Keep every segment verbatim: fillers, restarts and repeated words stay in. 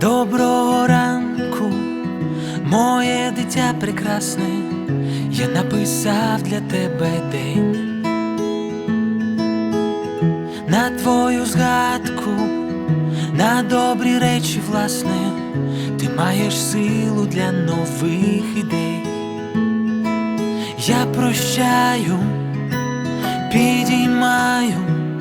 Доброго ранку, моє дитя прекрасне, я написав для тебе день. На твою згадку, на добрі речі, власне, ти маєш силу для нових ідей. Я прощаю, підіймаю,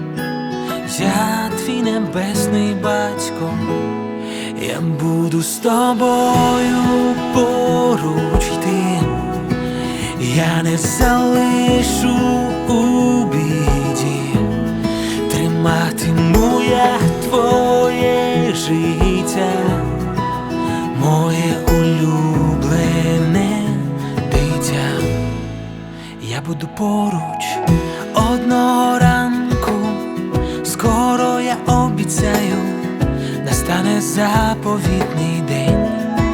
я твій небесний батько. Я буду з тобою поруч йти, я не залишу у біді, триматиму я твоє життя, моє улюблене дитя. Я буду поруч одного ранку, скоро, я обіцяю, настане заповітний день.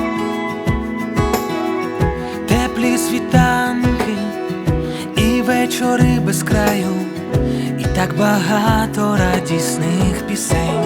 Теплі світанки і вечори без краю, і так багато радісних пісень.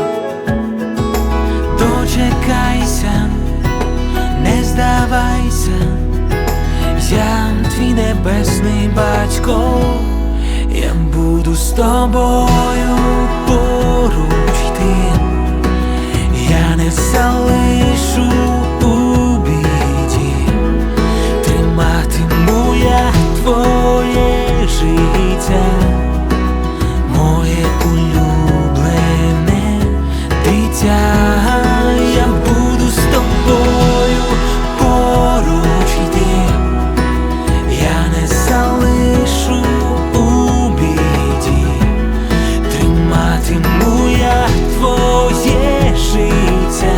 Дочекайся, не здавайся, я твій небесний батько. Я буду з тобою поруч йти, я не залишу у біді, триматиму я твоє життя, моє улюблене дитя. Я буду з тобою поруч йти, я не залишу у біді, триматиму я твоє життя,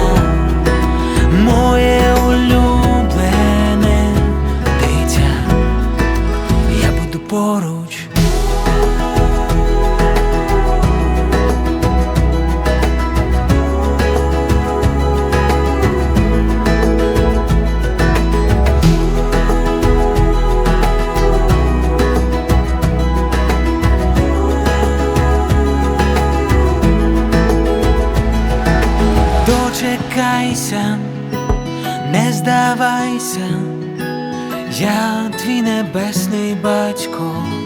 моє улюблене дитя. Я буду поруч. Дочекайся, не здавайся, я твій небесний батько.